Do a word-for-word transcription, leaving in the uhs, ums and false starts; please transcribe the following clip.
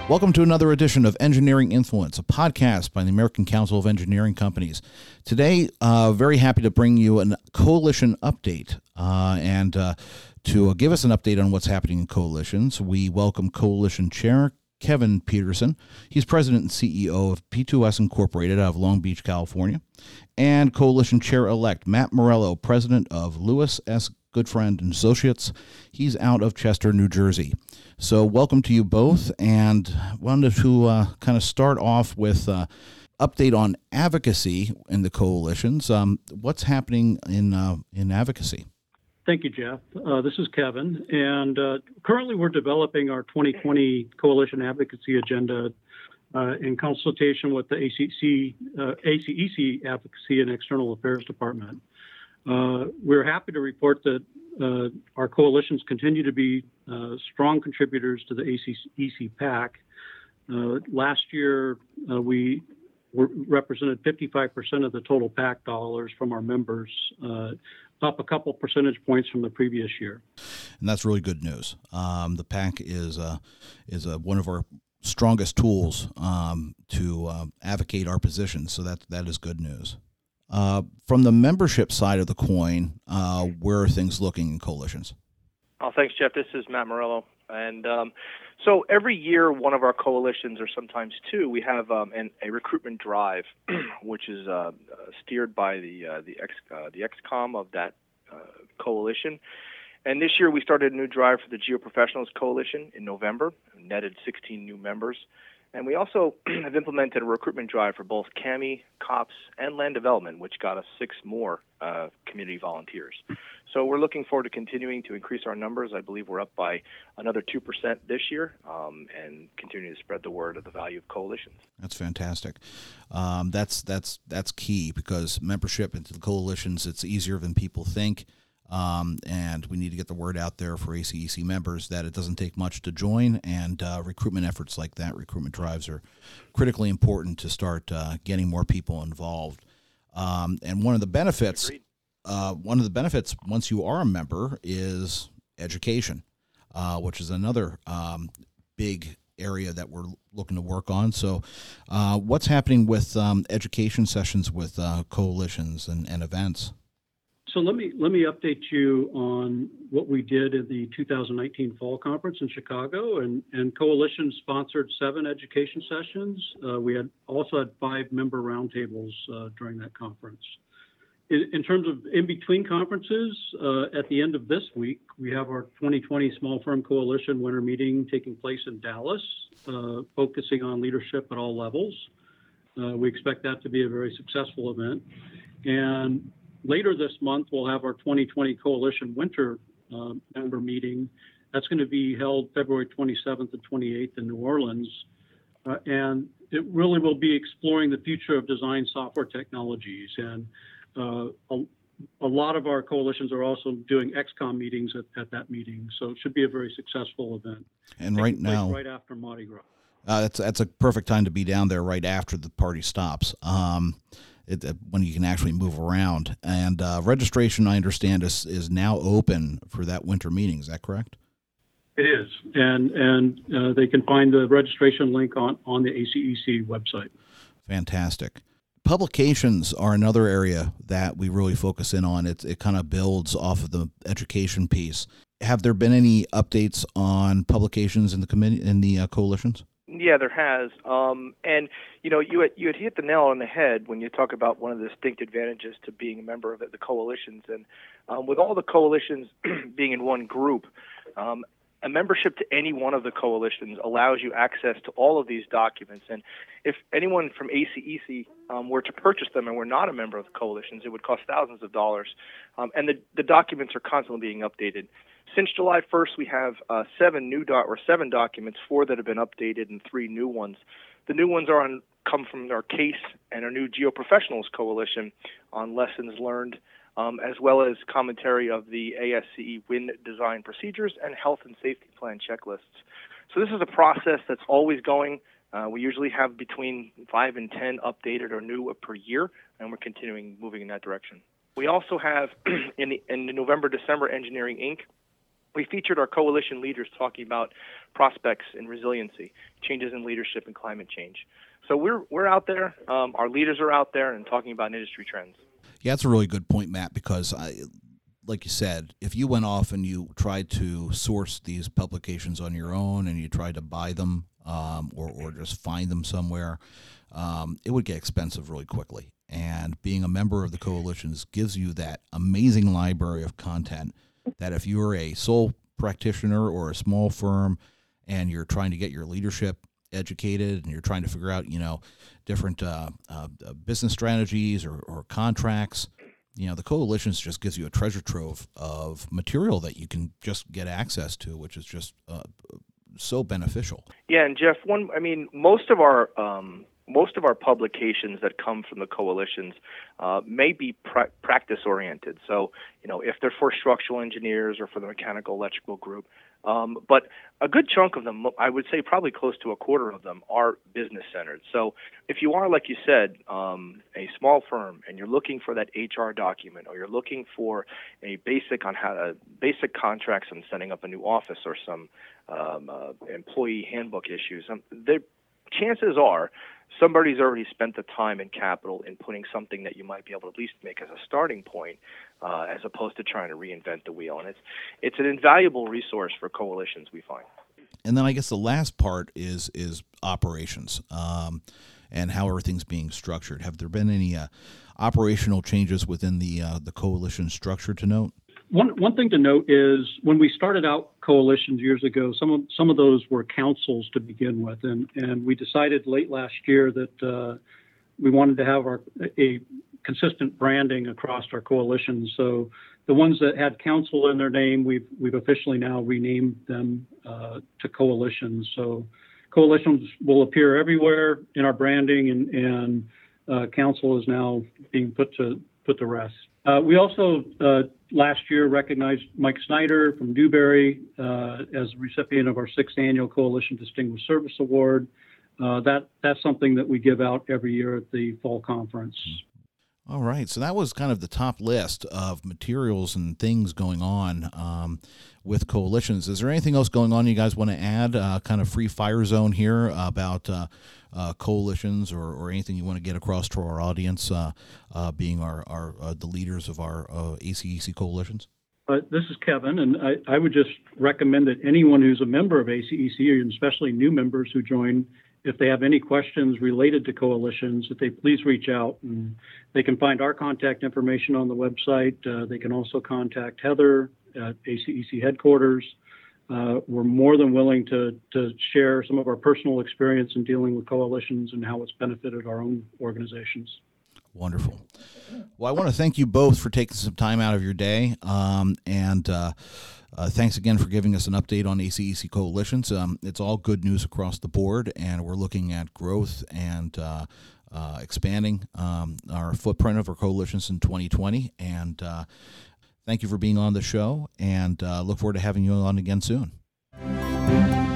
Welcome to another edition of Engineering Influence, a podcast by the American Council of Engineering Companies. Today, uh, very happy to bring you a coalition update. Uh, and uh, to uh, give us an update on what's happening in coalitions, we welcome Coalition Chair Kevin Peterson. He's President and C E O of P two S Incorporated out of Long Beach, California. And Coalition Chair-elect Matt Morello, President of Lewis S. Goodfriend and Associates. He's out of Chester, New Jersey. So welcome to you both, and wanted to uh, kind of start off with uh, update on advocacy in the coalitions. Um, what's happening in uh, in advocacy? Thank you, Jeff. Uh, this is Kevin, and uh, currently we're developing our twenty twenty coalition advocacy agenda uh, in consultation with the A C C, uh, A C E C Advocacy and External Affairs Department. Uh, we're happy to report that uh, our coalitions continue to be uh, strong contributors to the A C E C PAC. Uh, last year, uh, we were represented fifty-five percent of the total PAC dollars from our members, uh, up a couple percentage points from the previous year. And that's really good news. Um, the PAC is uh, is uh, one of our strongest tools um, to uh, advocate our positions, so that that is good news. Uh, from the membership side of the coin, uh, where are things looking in coalitions? Oh, thanks, Jeff. This is Matt Morello. And um, so every year, one of our coalitions, or sometimes two, we have um, an, a recruitment drive, which is uh, steered by the uh, the ex uh, the ExCom of that uh, coalition. And this year, we started a new drive for the Geoprofessionals Coalition in November, netted sixteen new members. And we also have implemented a recruitment drive for both C A M I, COPS, and Land Development, which got us six more uh, community volunteers. So we're looking forward to continuing to increase our numbers. I believe we're up by another two percent this year, um, and continuing to spread the word of the value of coalitions. That's fantastic. Um, that's that's that's key, because membership into the coalitions, it's easier than people think. Um, and we need to get the word out there for A C E C members that it doesn't take much to join, and uh, recruitment efforts like that, recruitment drives, are critically important to start uh, getting more people involved. Um, and one of the benefits, uh, one of the benefits once you are a member is education, uh, which is another um, big area that we're looking to work on. So uh, what's happening with um, education sessions with uh, coalitions and, and events? So let me let me update you on what we did at the two thousand nineteen Fall Conference in Chicago, and, and Coalition sponsored seven education sessions. Uh, we had also had five member roundtables uh, during that conference. In, in terms of in-between conferences, uh, at the end of this week, we have our twenty twenty Small Firm Coalition winter meeting taking place in Dallas, uh, focusing on leadership at all levels. Uh, we expect that to be a very successful event. And later this month, we'll have our twenty twenty Coalition Winter uh, member meeting. That's going to be held February twenty-seventh and twenty-eighth in New Orleans. Uh, and it really will be exploring the future of design software technologies. And uh, a, a lot of our coalitions are also doing ExCom meetings at, at that meeting. So it should be a very successful event. And right now, right after Mardi Gras. Uh, that's, that's a perfect time to be down there right after the party stops. Um, It, when you can actually move around. And uh, registration, I understand, is, is now open for that winter meeting. Is that correct? It is. And and uh, they can find the registration link on, on the A C E C website. Fantastic. Publications are another area that we really focus in on. It, it kind of builds off of the education piece. Have there been any updates on publications in the committee, in the uh, coalitions? Yeah, there has. Um, and, you know, you had, you had hit the nail on the head when you talk about one of the distinct advantages to being a member of the, the coalitions. And um, with all the coalitions being in one group, um, a membership to any one of the coalitions allows you access to all of these documents. And if anyone from A C E C um, were to purchase them and were not a member of the coalitions, it would cost thousands of dollars. Um, and the, the documents are constantly being updated. Since July first, we have uh, seven new doc or seven documents, four that have been updated and three new ones. The new ones are on come from our CASE and our new Geoprofessionals Coalition on lessons learned, um, as well as commentary of the A S C E wind design procedures and health and safety plan checklists. So this is a process that's always going. Uh, we usually have between five and ten updated or new per year, and we're continuing moving in that direction. We also have in the, in the November December Engineering Incorporated we featured our coalition leaders talking about prospects and resiliency, changes in leadership and climate change. So we're we're out there. Um, our leaders are out there and talking about industry trends. Yeah, that's a really good point, Matt, because I, like you said, if you went off and you tried to source these publications on your own and you tried to buy them um, or, or just find them somewhere, um, it would get expensive really quickly. And being a member of the coalitions gives you that amazing library of content that if you're a sole practitioner or a small firm and you're trying to get your leadership educated and you're trying to figure out, you know, different uh, uh, business strategies or, or contracts, you know, the coalitions just gives you a treasure trove of material that you can just get access to, which is just uh, so beneficial. Yeah, and Jeff, one, I mean, most of our um, most of our publications that come from the coalitions uh, may be pra- practice oriented. So, you know, if they're for structural engineers or for the mechanical electrical group. Um, but a good chunk of them, I would say probably close to a quarter of them, are business-centered. So if you are, like you said, um, a small firm and you're looking for that H R document or you're looking for a basic on how to, basic contracts on setting up a new office or some um, uh, employee handbook issues, um, the chances are somebody's already spent the time and capital in putting something that you might be able to at least make as a starting point, uh, as opposed to trying to reinvent the wheel. And it's it's an invaluable resource for coalitions, we find. And then I guess the last part is is operations um, and how everything's being structured. Have there been any uh, operational changes within the uh, the coalition structure to note? One one thing to note is when we started out coalitions years ago, some of some of those were councils to begin with, and, and we decided late last year that uh, we wanted to have our a consistent branding across our coalitions. So the ones that had council in their name, we've we've officially now renamed them uh, to coalitions. So coalitions will appear everywhere in our branding, and and uh, council is now being put to put to rest. Uh, we also uh, last year recognized Mike Snyder from Dewberry uh, as the recipient of our sixth annual Coalition Distinguished Service Award. Uh, that that's something that we give out every year at the fall conference. All right, so that was kind of the top list of materials and things going on um, with coalitions. Is there anything else going on you guys want to add? Uh, kind of free fire zone here about uh, uh, coalitions, or, or anything you want to get across to our audience, uh, uh, being our, our uh, the leaders of our uh, A C E C coalitions? Uh, this is Kevin, and I, I would just recommend that anyone who's a member of A C E C, and especially new members who join, if they have any questions related to coalitions, that they please reach out. And they can find our contact information on the website. Uh, they can also contact Heather at A C E C headquarters. Uh, we're more than willing to to share some of our personal experience in dealing with coalitions and how it's benefited our own organizations. Wonderful. Well, I want to thank you both for taking some time out of your day, um, and uh, uh, thanks again for giving us an update on A C E C coalitions. Um, it's all good news across the board, and we're looking at growth and uh, uh, expanding um, our footprint of our coalitions in twenty twenty. And uh, thank you for being on the show, and uh, look forward to having you on again soon.